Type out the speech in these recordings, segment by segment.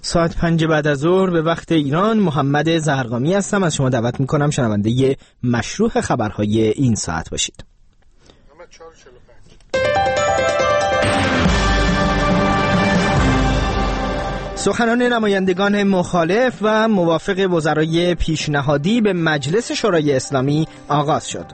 ساعت 5 بعد از ظهر به وقت ایران. محمد زهرقامی هستم. از شما دعوت میکنم شنونده مشروع خبرهای این ساعت باشید. سخنان نمایندگان مخالف و موافق وزرای پیشنهادی به مجلس شورای اسلامی آغاز شد.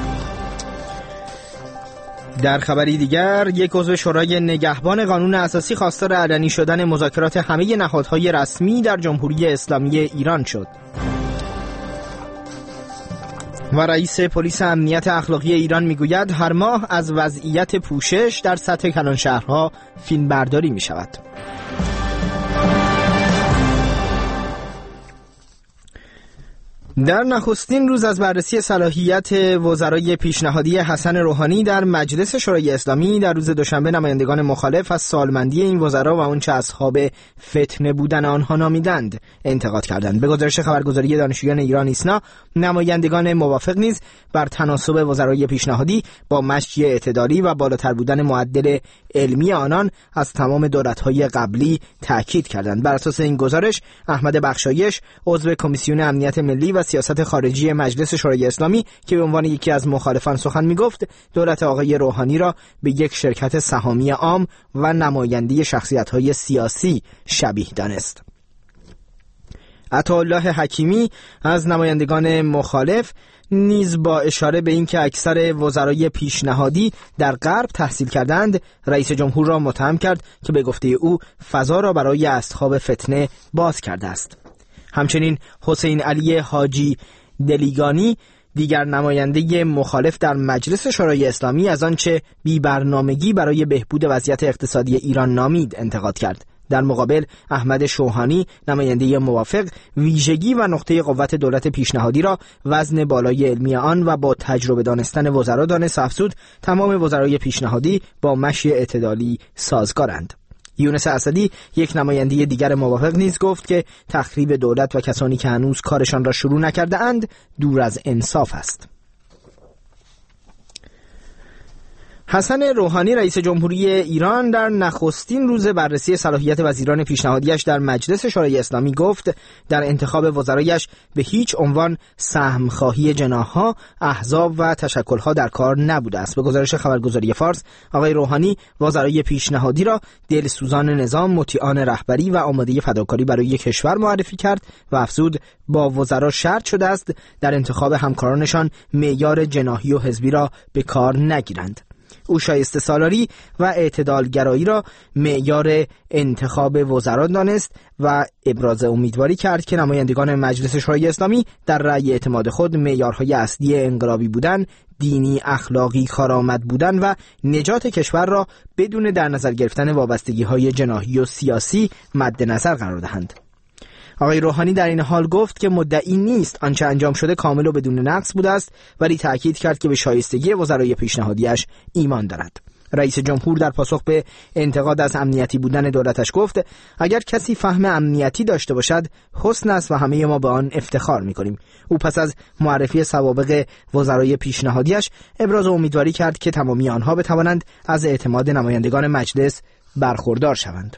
در خبری دیگر، یک عضو شورای نگهبان قانون اساسی خواستار علنی شدن مذاکرات همه نهادهای رسمی در جمهوری اسلامی ایران شد. و رئیس پلیس امنیت اخلاقی ایران میگوید هر ماه از وضعیت پوشش در سطح کلانشهرها فیلم برداری می شود. در نخستین روز از بررسی صلاحیت وزرای پیشنهادی حسن روحانی در مجلس شورای اسلامی در روز دوشنبه، نمایندگان مخالف از سالمندی این وزرا و آنچه اصحاب فتنه بودن آنها نامیدند انتقاد کردند. به گزارش خبرگزاری دانشجویان ایران ایسنا، نمایندگان موافق نیز بر تناسب وزرای پیشنهادی با مشی اعتدالی و بالاتر بودن معدل علمی آنان از تمام دولت‌های قبلی تاکید کردند. بر اساس این گزارش، احمد بخشایش، عضو کمیسیون امنیت ملی و سیاست خارجی مجلس شورای اسلامی که به عنوان یکی از مخالفان سخن میگفت، دولت آقای روحانی را به یک شرکت سهامی عام و نمایندگی شخصیت‌های سیاسی شبیه دانست. عطاالله حکیمی از نمایندگان مخالف نیز با اشاره به اینکه اکثر وزرای پیشنهادی در غرب تحصیل کردند، رئیس جمهور را متهم کرد که به گفته او فضا را برای اصحاب فتنه باز کرده است. همچنین حسین علی حاجی دلیگانی، دیگر نماینده مخالف در مجلس شورای اسلامی، از آنچه بی‌برنامگی برای بهبود وضعیت اقتصادی ایران نامید انتقاد کرد. در مقابل، احمد شوهانی، نماینده موافق، ویژگی و نقطه قوت دولت پیشنهادی را وزن بالای علمی آن و با تجربه دانستن وزرا دانست. افزود تمام وزرای پیشنهادی با مشی اعتدالی سازگارند. یونس اسدی، یک نماینده دیگر موافق، نیز گفت که تخریب دولت و کسانی که هنوز کارشان را شروع نکرده اند دور از انصاف است. حسن روحانی، رئیس جمهوری ایران، در نخستین روز بررسی صلاحیت وزیران پیشنهادیش در مجلس شورای اسلامی گفت در انتخاب وزرایش به هیچ عنوان سهم‌خواهی جناح‌ها، احزاب و تشکل‌ها در کار نبوده است. به گزارش خبرگزاری فارس، آقای روحانی وزرای پیشنهادی را دلسوزان نظام، مطیعان رهبری و آماده فداکاری برای کشور معرفی کرد و افزود با وزرا شرط شده است در انتخاب همکارانشان معیار جناحی و حزبی را به کار نگیرند. او شایسته سالاری و اعتدالگرایی را معیار انتخاب وزرا دانست و ابراز امیدواری کرد که نمایندگان مجلس شورای اسلامی در رأی اعتماد خود معیارهای اصلی انقلابی بودن، دینی، اخلاقی، کارآمد بودن و نجات کشور را بدون در نظر گرفتن وابستگی‌های جناحی و سیاسی مد نظر قرار دهند. آقای روحانی در این حال گفت که مدعی نیست آنچه انجام شده کامل و بدون نقص بوده است، ولی تأکید کرد که به شایستگی وزرای پیشنهادیش ایمان دارد. رئیس جمهور در پاسخ به انتقاد از امنیتی بودن دولتش گفت اگر کسی فهم امنیتی داشته باشد حسن است و همه ما به آن افتخار می‌کنیم. او پس از معرفی سوابق وزرای پیشنهادیش ابراز امیدواری کرد که تمامی آنها بتوانند از اعتماد نمایندگان مجلس برخوردار شوند.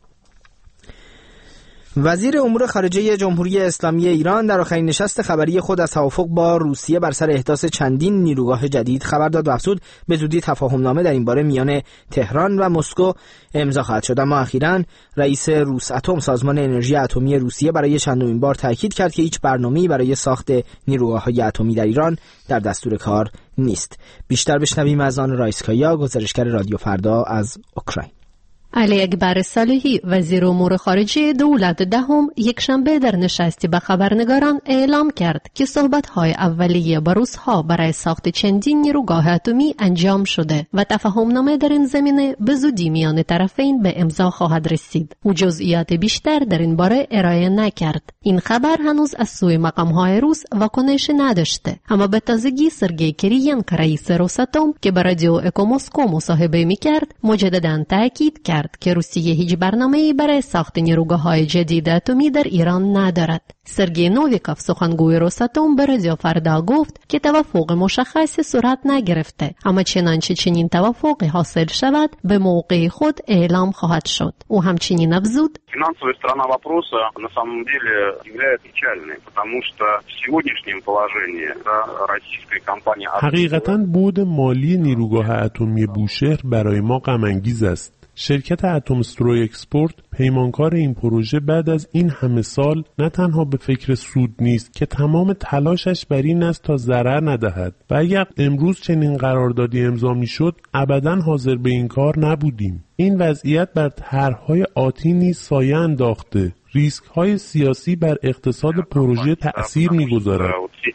وزیر امور خارجه جمهوری اسلامی ایران در آخرین نشست خبری خود از توافق با روسیه بر سر احداث چندین نیروگاه جدید خبر داد و افزود به زودی تفاهمنامه در این باره میان تهران و مسکو امضا خواهد شد. اما اخیراً رئیس روساتم، سازمان انرژی اتمی روسیه، برای چندمین بار تاکید کرد که هیچ برنامه‌ای برای ساخت نیروگاه‌های اتمی در ایران در دستور کار نیست. بیشتر بشنویم از آن رایسکایا، گزارشگر رادیو فردا از اوکراین. علی اکبر صالحی، وزیر امور خارجه دولت دهم، یک شنبه در نشستی با خبرنگاران اعلام کرد که صحبت‌های اولیه با روس‌ها برای ساخت چندین نیروگاه اتمی انجام شده و تفاهمنامه در این زمینه به زودی میان طرفین به امضا خواهد رسید. او جزئیات بیشتر در این باره ارائه نکرد. این خبر هنوز از سوی مقام‌های روس واکنش نداشته، اما به تازگی سرگئی کریینکو، رئیس روساتم، که با رادیو اکو مسکو مصاحبه می‌کرد، مجدداً تاکید کرد کرد که روسیه هیچ برنامه‌ای برای ساخت نیروگاه‌های جدید اتمی در ایران ندارد. سرگئی نوویکوف سخنگوی روساتوم به رادیو فردا گفت که توافق مشخصی صورت نگرفته، اما چنانچه چنین توافقی حاصل شود به موقع خود اعلام خواهد شد. او همچنین افزود: Финансовая сторона вопроса на самом деле является печальной, потому что в сегодняшнем положении российская компания حقیقتاً بعد مالی نیروگاه اتمی بوشهر برای ما غم انگیز است. شرکت اتمسترو اکسپورت پیمانکار این پروژه بعد از این همه سال نه تنها به فکر سود نیست که تمام تلاشش بر این است تا ضرر ندهد و اگر امروز چنین قراردادی امضا میشد ابداً حاضر به این کار نبودیم. این وضعیت بر طرح‌های آتی نیز سایه انداخته. ریسک‌های سیاسی بر اقتصاد پروژه تأثیر می‌گذارد.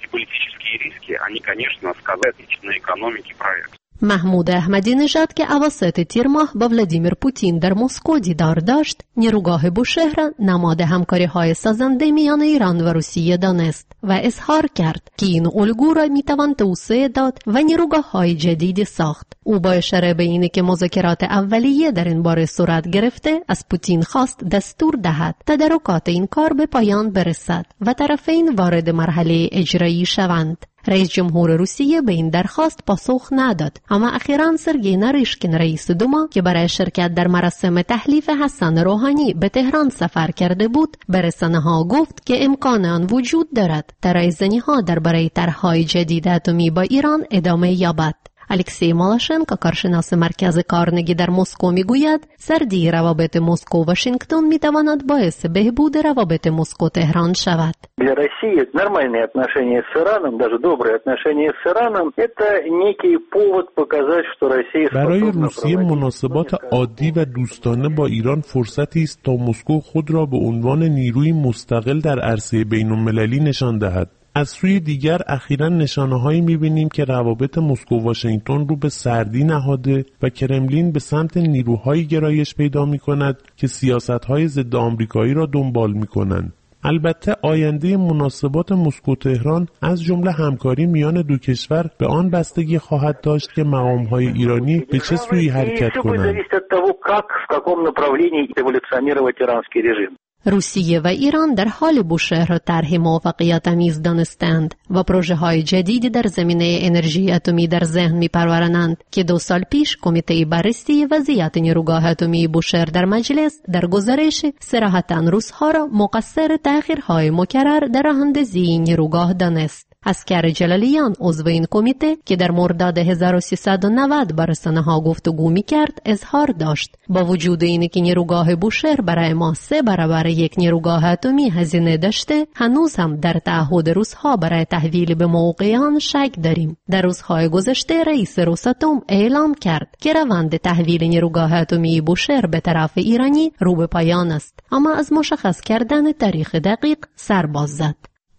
محمود احمدی نژاد که اواسط تیر ماه با ولادیمیر پوتین در مسکو دیدار داشت، نیروگاه بوشهر نماد همکاری‌های سازنده میان ایران و روسیه دانست و اظهار کرد که این الگو را میتوان توسعه داد و نیروگاه‌های جدیدی ساخت. او با اشاره به اینکه که مذاکرات اولیه در این باره صورت گرفته، از پوتین خواست دستور دهد تدارکات این کار به پایان برسد و طرفین وارد مرحله اجرایی شوند. رئیس جمهور روسیه به این درخواست پاسخ نداد، اما اخیراً سرگئی ناریشکین رئیس دوما که برای شرکت در مراسم تحلیف حسن روحانی به تهران سفر کرده بود، به رسانه‌ها گفت که امکان آن وجود دارد تا رایزنی‌ها درباره طرح‌های جدید اتمی با ایران ادامه یابد. الکسی مالاشنکو کارشناس مرکز کارنگی در مسکو میگوید سردی روابط مسکو و واشنگتن میتواند باعث بهبود روابط مسکو تهران شود. Для России нормальные отношения с Ираном, даже добрые отношения с Ираном, это некий повод показать, что Россия برای روسیه مناسبات عادی و دوستانه با ایران فرصتی است تا مسکو خود را به عنوان نیروی مستقل در عرصه بین‌المللی نشان دهد. از سوی دیگر اخیراً نشانه‌هایی می‌بینیم که روابط مسکو و واشنگتن رو به سردی نهاده و کرملین به سمت نیروهایی گرایش پیدا می‌کند که سیاست‌های ضد آمریکایی را دنبال می‌کنند. البته آینده مناسبات مسکو تهران از جمله همکاری میان دو کشور به آن بستگی خواهد داشت که مقام‌های ایرانی به چه سوی حرکت کنند. روسیه و ایران در حال بوشهر طرح موافقت‌آمیز دانستند و پروژه‌های جدیدی در زمینه انرژی اتمی در ذهن می‌پرورانند که 2 سال پیش کمیته بررسی وضعیت نیروگاه اتمی بوشهر در مجلس در گزارش صراحتاً روس‌ها را مقصر تأخیرهای مکرر در راه‌اندازی این نیروگاه دانست. اسکر جلالیان عضو این کمیته که در مرداد 1390 با رسانه‌ها گفتگو می‌کرد اظهار داشت با وجود اینکه نیروگاه بوشهر برای ما 3 برابر یک نیروگاه اتمی هزینه داشته، هنوز هم در تعهد روس‌ها برای تحویل به موقع آن شک داریم. در روزهای گذشته رئیس روساتوم اعلام کرد که روند تحویل نیروگاه اتمی بوشهر به طرف ایرانی رو به پایان است، اما از مشخص کردن تاریخ دقیق سر باز زد.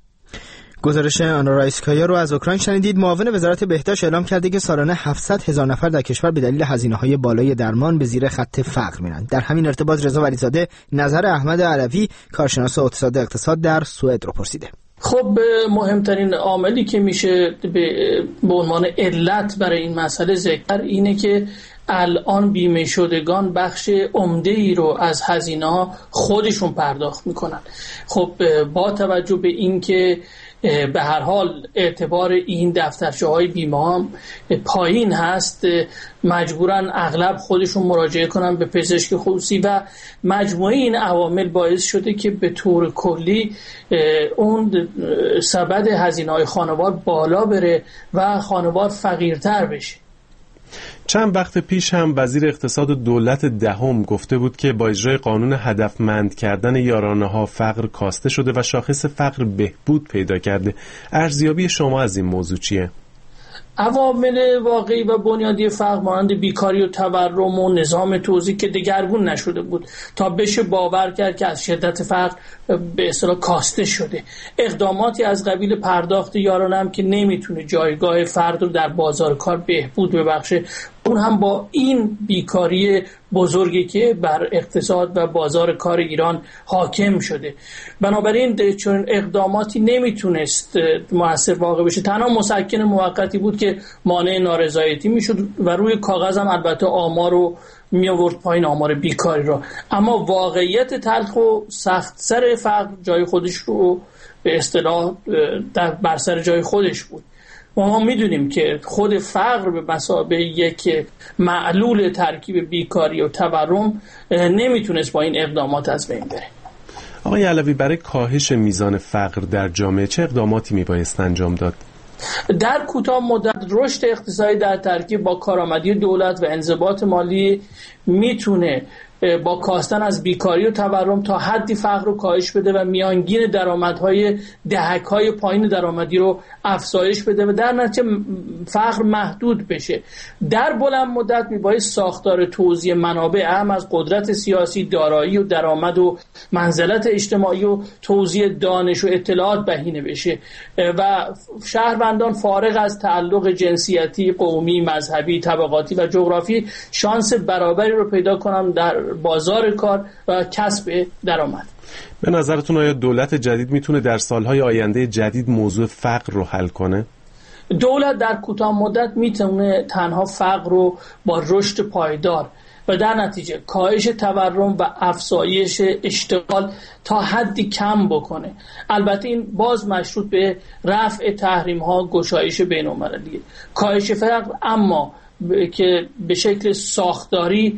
گزارش آنا رایسکایا رو از اوکراین شنیدید. معاون وزارت بهداشت اعلام کرده که سالانه 700,000 نفر در کشور به دلیل هزینه‌های بالای درمان به زیر خط فقر میرند. در همین ارتباط رضا ولیزاده نظر احمد علوی کارشناس اقتصاد در سوئد رو پرسیده. خب مهمترین عاملی که میشه به عنوان علت برای این مسئله ذکر اینه که الان بیمه شدگان بخش عمده‌ای رو از هزینه‌ها خودشون پرداخت میکنن. خب با توجه به این که به هر حال اعتبار این دفترچه‌های بیمه هم پایین هست، مجبورن اغلب خودشون مراجعه کنن به پزشک خصوصی و مجموعه این عوامل باعث شده که به طور کلی اون سبد هزینه‌های خانوار بالا بره و خانوار فقیرتر بشه. چند وقت پیش هم وزیر اقتصاد دولت دهم گفته بود که با اجرای قانون هدفمند کردن یارانه‌ها فقر کاسته شده و شاخص فقر بهبود پیدا کرده. ارزیابی شما از این موضوع چیه؟ عوامل واقعی و بنیادی فقر مانند بیکاری و تورم و نظام توزیع که دگرگون نشده بود تا بشه باور کرد که از شدت فقر به اصطلاح کاسته شده. اقداماتی از قبیل پرداخت یارانه هم که نمیتونه جایگاه فرد رو در بازار کار بهبود ببخشه، اون هم با این بیکاری بزرگی که بر اقتصاد و بازار کار ایران حاکم شده. بنابراین چون اقداماتی نمیتونست مؤثر واقع بشه، تنها مسکن موقتی بود که مانع نارضایتی میشد و روی کاغذ هم البته آمار رو می آورد پایین، آمار بیکاری رو. اما واقعیت تلخ و سخت سر فقر جای خودش رو به اصطلاح بر سر جای خودش بود. ما میدونیم که خود فقر به مثابه یک معلول ترکیب بیکاری و تورم نمیتونست با این اقدامات از بین بره. آقای علوی، برای کاهش میزان فقر در جامعه چه اقداماتی میبایست انجام داد؟ در کوتاه مدت رشد اقتصادی در ترکیب با کارآمدی دولت و انضباط مالی میتونه با کاستن از بیکاری و تورم تا حدی فقر رو کاهش بده و میانگین درآمدهای دهک‌های پایین درآمدی رو افزایش بده و در نتیجه فقر محدود بشه. در بلند مدت میبایست ساختار توزیع منابع اهم از قدرت سیاسی، دارایی و درآمد و منزلت اجتماعی و توزیع دانش و اطلاعات بهینه بشه و شهروندان فارغ از تعلق جنسیتی، قومی، مذهبی، طبقاتی و جغرافی شانس برابری رو پیدا کنن در بازار کار و کسب درآمد. به نظرتون آیا دولت جدید میتونه در سالهای آینده جدید موضوع فقر رو حل کنه؟ دولت در کوتاه مدت میتونه تنها فقر رو با رشد پایدار و در نتیجه کاهش تورم و افزایش اشتغال تا حدی کم بکنه. البته این باز مشروط به رفع تحریم ها، گشایش بین‌المللی، کاهش فقر، اما که به شکل ساختاری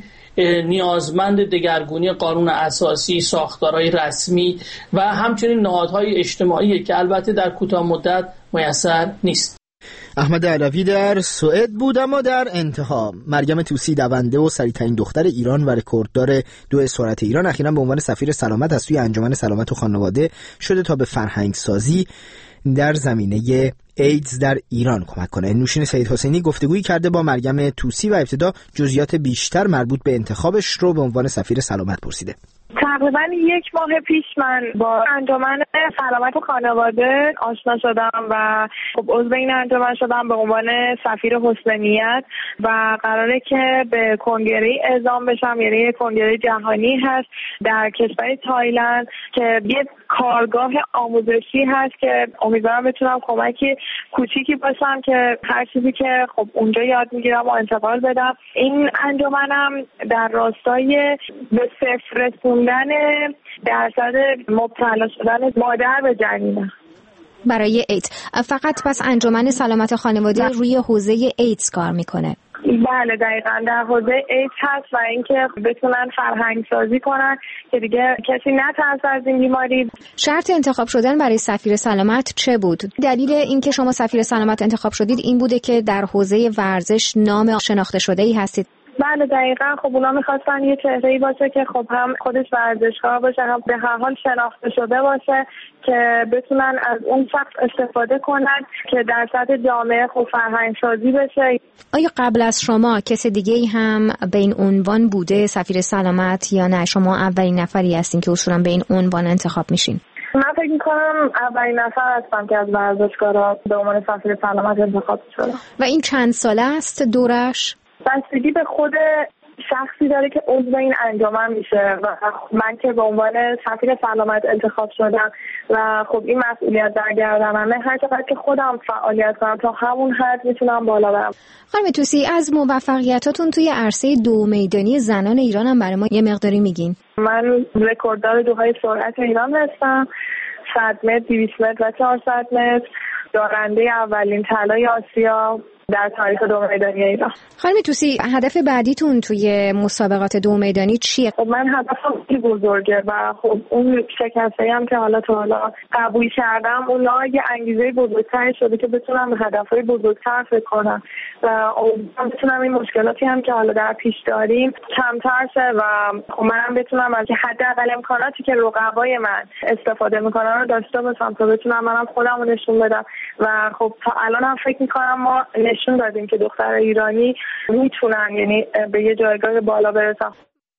نیازمند دگرگونی قانون اساسی، ساختارهای رسمی و همچنین نهادهای اجتماعی که البته در کوتاه مدت میسر نیست. احمد علوی در سوئد بود. اما در انتها مریم طوسی، دونده و سریع‌ترین دختر ایران و رکورددار 2 سرعت ایران، اخیراً به عنوان سفیر سلامت از سوی انجمن سلامت و خانواده شده تا به فرهنگسازی در زمینه ایدز در ایران کمک کنه. نوشین سید حسینی گفتگویی کرده با مریم طوسی و ابتدا جزئیات بیشتر مربوط به انتخابش رو به عنوان سفیر سلامت پرسیده. تقریبا 1 ماه پیش من با انجمن سلامت و خانواده آشنا شدم و خب عضو این انجمن شدم به عنوان سفیر حسن نیت و قراره که به کنگره اعزام بشم. یعنی کنگره جهانی هست در کشور تایلند که یه کارگاه آموزشی هست که امیدوارم بتونم کمکی کوچیکی باشم که هر چیزی که خب اونجا یاد میگیرم و انتقال بدم. این انجمنم در راستای به صفر رسوندن درصد مبتلا شدن مادر به جنین برای ایدز. فقط پس انجمن سلامت خانواده روی حوزه ایدز کار میکنه؟ بله دقیقاً در حوزه ایدز هست و اینکه بتونن فرهنگ سازی کنن که دیگه کسی نترسه از این بیماری. شرط انتخاب شدن برای سفیر سلامت چه بود؟ دلیل اینکه شما سفیر سلامت انتخاب شدید این بوده که در حوزه ورزش نام شناخته شده‌ای هستید؟ بله دقیقاً. خب اونا میخواستن یه چهره‌ای باشه که خب هم خودش ورزشکار باشه، هم به هر حال شناخته شده باشه که بتونن از اون شخص استفاده کنن که در سطح جامعه خب فرهنگ سازی بشه. آیا قبل از شما کسی دیگه‌ای هم به این عنوان بوده سفیر سلامت یا نه شما اولین نفری هستین که اصولاً به این عنوان انتخاب میشین؟ من فکر می‌کنم اولین نفر هستم که از ورزشکارا به عنوان سفیر سلامت انتخاب شدم. و این چند ساله است دورش؟ بستگی به خود شخصی داره که عضو این انجمن میشه و من که به عنوان سفیر سلامت انتخاب شدم و خب این مسئولیت در گردنمه، هر چقدر که خودم فعالیت کنم تا همون حد میتونم بالا برم. خانم طوسی، از موفقیتاتون توی عرصه 2 میدانی زنان ایران هم برای ما یه مقداری میگین؟ من رکورددار 2 سرعت ایران هستم، 100 متر، 200 متر و 400 متر، دارنده اولین طلای آسیا در تاریخ 2 میدانی ایران. خانم طوسی، هدف بعدیتون توی مسابقات 2 میدانی چیه؟ خب من هدفم خیلی بزرگه و خب اون شکستایی هم که حالا قبول کردم اونا یه انگیزه بزرگتری شده که بتونم به هدفهای بزرگتر فکر کنم و بتونم این مشکلاتی هم که حالا در پیش داریم کمتر شه و خب منم بتونم از حداقل امکاناتی که رقبای من استفاده میکنن رو داشته باشم تا بتونم منم خودم رو نشون بدم و خب تا الان هم فکر میکنم ما نشون دادیم که دختر ایرانی میتونن یعنی به یه جایگاه بالا برسن.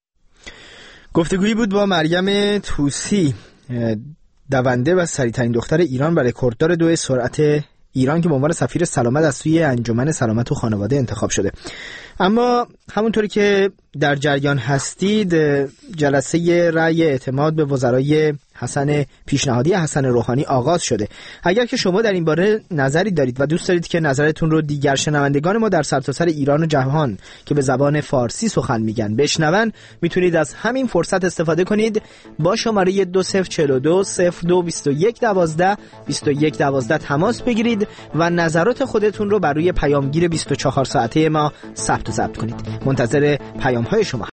گفتگویی بود با مریم طوسی، دونده و سریع‌ترین دختر ایران و رکورددار 2 سرعت ایران که به عنوان سفیر سلامت از سوی انجمن سلامت و خانواده انتخاب شده. اما همونطوری که در جریان هستید، جلسه رأی اعتماد به وزرای پیشنهادی حسن روحانی آغاز شده. اگر که شما در این باره نظری دارید و دوست دارید که نظرتون رو دیگر شنوندگان ما در سرتاسر ایران و جهان که به زبان فارسی سخن میگن بشنون، میتونید از همین فرصت استفاده کنید. با شماره 2042 02 21 12 21 12 تماس بگیرید و نظرات خودتون رو بر روی پیامگیر 24 ساعته ما ثبت و ضبط کنید. منتظر پیام‌های شما